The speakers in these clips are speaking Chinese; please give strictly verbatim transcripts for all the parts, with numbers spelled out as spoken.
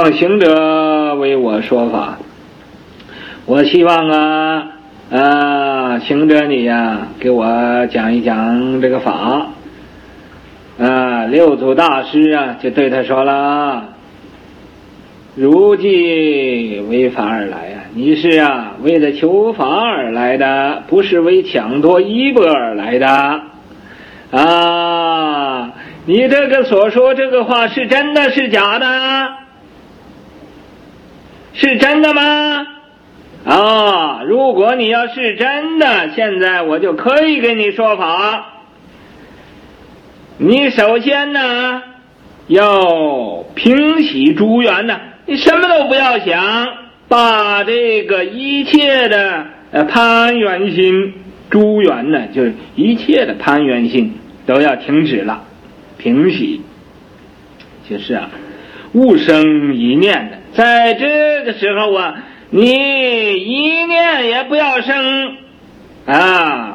望行者为我说法。我希望啊啊，行者你呀，给我讲一讲这个法。啊，六祖大师啊，就对他说了：如既为法而来啊，你是啊为了求法而来的，不是为抢夺衣钵而来的啊！你这个所说这个话是真的是假的？是真的吗？啊，如果你要是真的，现在我就可以给你说法。你首先呢，要平息诸缘呢，你什么都不要想，把这个一切的呃攀缘心、诸缘呢，就是一切的攀缘心都要停止了，平息，就是啊，勿生一念的，在这个时候啊，你一念也不要生啊。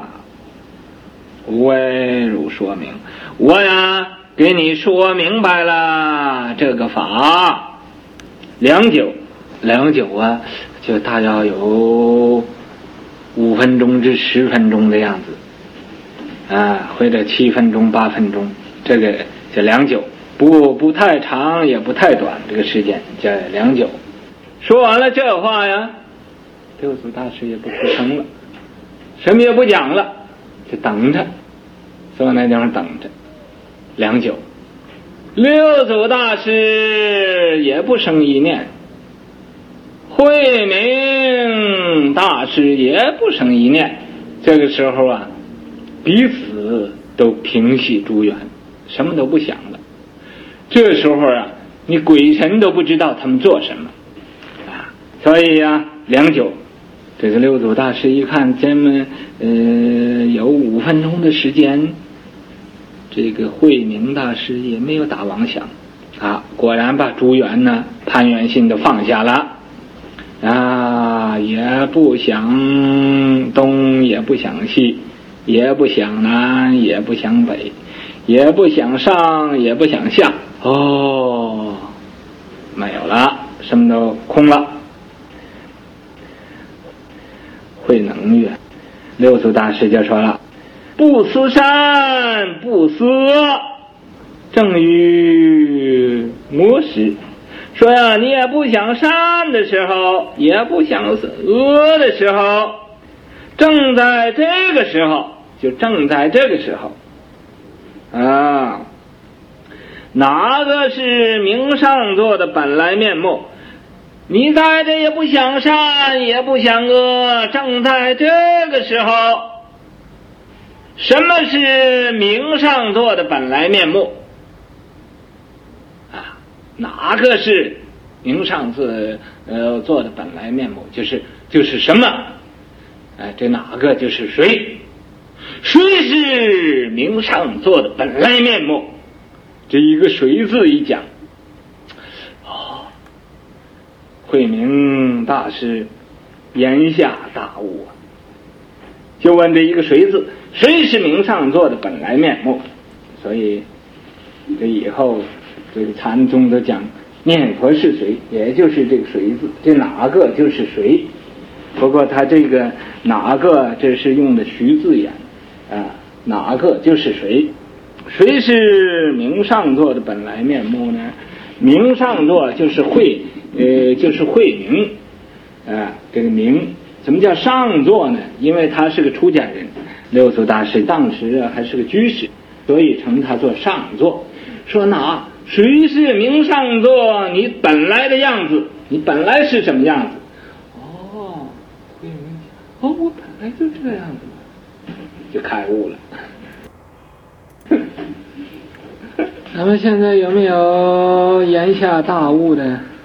为汝说明，我呀给你说明白了这个法。良久，良久啊，就大约有五分钟至十分钟的样子啊，或者七分钟、八分钟，这个叫良久，不不太长也不太短，这个时间叫良久。说完了这话呀，六祖大师也不出声了，什么也不讲了，就等着，坐那地方等着。良久，六祖大师也不生一念，慧明大师也不生一念。这个时候啊，彼此都平息诸缘，什么都不想了。这时候啊，你鬼神都不知道他们做什么啊。所以啊，良久，这个六祖大师一看咱们呃有五分钟的时间，这个慧明大师也没有打妄想啊，果然把诸缘呢攀缘心都放下了啊，也不想东，也不想西，也不想南，也不想北，也不想上，也不想下，哦，没有了，什么都空了。慧能曰，六祖大师就说了：不思善，不思恶，正于魔时。说呀，你也不想善的时候，也不想恶的时候，正在这个时候，就正在这个时候啊，哪个是明上座的本来面目？你在这也不想善，也不想恶，正在这个时候，什么是明上座的本来面目啊？哪个是明上座呃座的本来面目？就是就是什么？哎，这哪个就是谁？谁是明上座的本来面目？这一个谁字一讲，哦，慧明大师言下大悟啊，就问这一个谁字，谁是明上座的本来面目？所以这以后这个禅宗都讲念佛是谁，也就是这个谁字，这哪个就是谁。不过他这个哪个这是用的徐字眼啊，哪个就是谁。谁是明上座的本来面目呢？明上座就是慧，呃，就是慧明啊，这个明怎么叫上座呢？因为他是个出家人，六祖大师当时啊还是个居士，所以称他做上座。说哪谁是明上座？你本来的样子，你本来是什么样子？哦，慧明，哦，我本来就这样子，就开悟了。咱们现在有没有言下大悟的？